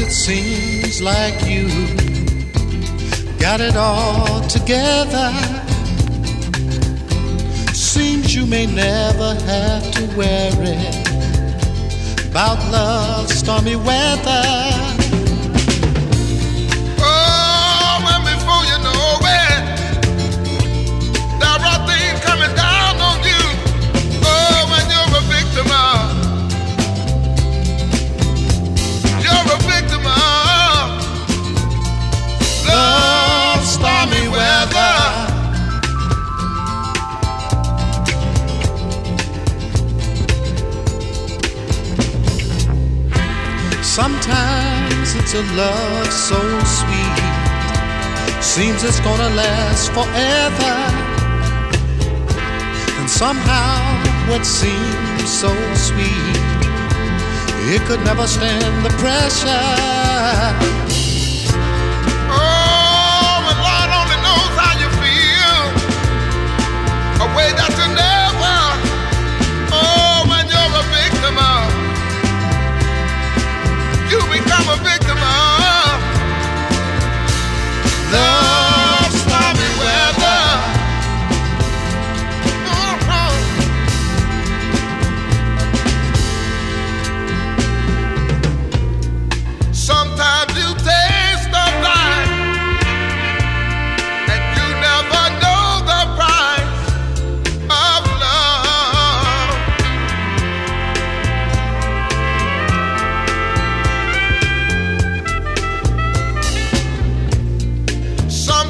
it seems like you got it all together. Seems you may never have to worry about love's stormy weather. Oh, and before you know it, there are things coming down on you. Oh, when you're a victim of, you're a victim of love's stormy weather. Sometimes it's a love so sweet, seems it's gonna last forever. And somehow what seems so sweet, it could never stand the pressure.